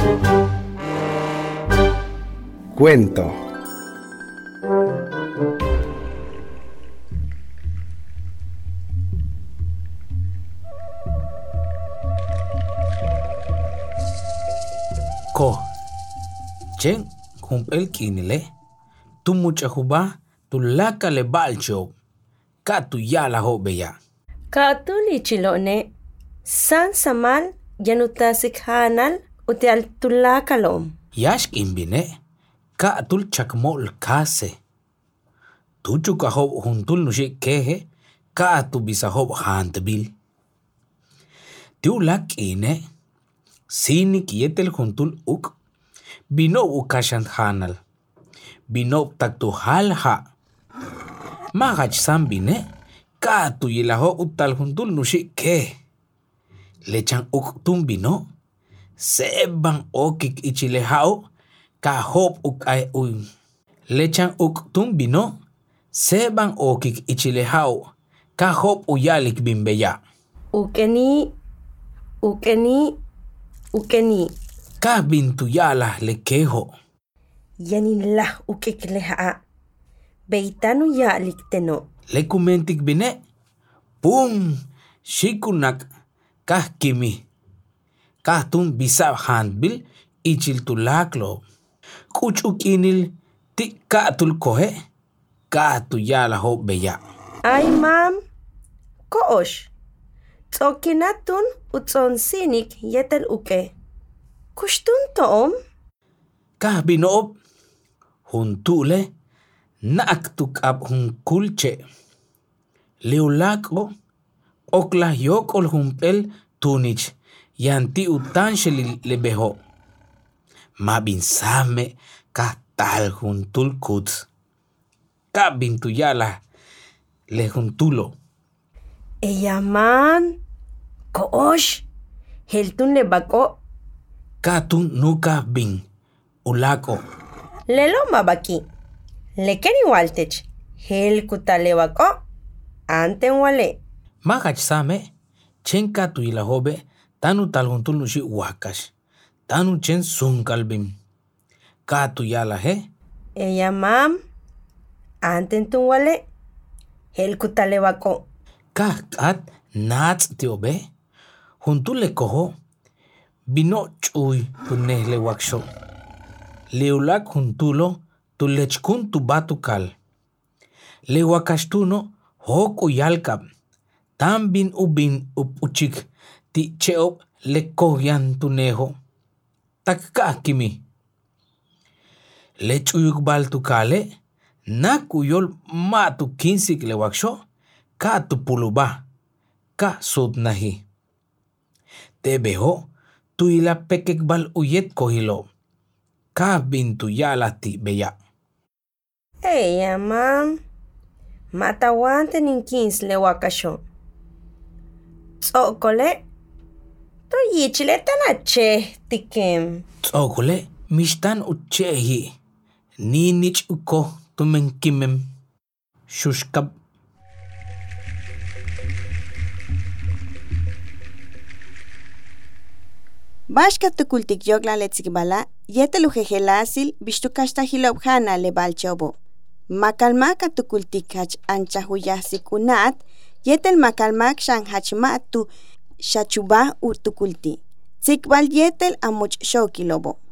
Cuento. Ko chen humpel kinile tu mucha juba tu laka le balcho ka tu ya la hobeya Katuli chilone san samal yanutasik hanal utial tulakalom. yash imbine ka tul chakmol kase tu chuka hob huntul nushi kehe ka tu bisa hob hantbil tu lak ine sini kietel huntul uk bino ukashan hanal bino tak tu halha magach sambine ka tu yilaho utal huntul nushi ke lechan uk tumbino sebang okik ichilehao ka hop uk ay uy lechan uk tumbino sebang okik ichilehao ka hop uyalik bimbeya Ukeni ka bintu yala lekeho yaninlah ukikleha. Beitanu yalikteno. lekumentik bine pum shikunak kah kimi kah tum bisa handbil ichil tulaklo kuchuk inil ti ka tul kohe ka tu yala ho beya Ay mam, koosh. Tsokinatun utsonsinik yetel uke. Kushtun toom? kah binoob huntule naaktuk ab hunkulche leulako okla yokol humpel tunich yanti utansheli lebeho mabinsame kah tal huntul kuts ka bintu yala le huntulo Eyaman, koosh. Heltun le bako. katun nuka bin ulako Lelo mabaki. Lekeni waltech. Hel kutale bako. Anten wale. magach same chen ka tu ila hobe tanu tal huntul nushi wakash tanu chen sun kalbim ka tu yala he Eyamam, anten tun wale. Hel kutale bako. ka at nats tiobe huntul le koho bino chuy tunehle waksho leulak huntulo tu lechkun tu batukal le wakashtuno hok uyalkab tambin ubin upuchik ti cheop le kohyan tuneho takka kimi le chuyuk bal tukale na kuyol ma tu kinsik le waksho ka tu puluba ka sud nahi te beho tu ila pekek bal uyet kohilo ka bintu yala ti beya Eyamam, matawante ninkins le wakasho. Tsokole. To yichile tanache tikem. tsokole mishtan uchehi ninich uko tumenkimem shushkab Bashka tukultik yogla letzikbala, yetel ujejelasil, bishtukashtahilob hana le balchobo. Makalmaka tukultik hach anchahuyasikunat, yetel makalmak shan hachmatu shachuba urtukulti. Tsikbal yetel amuch shokilobo.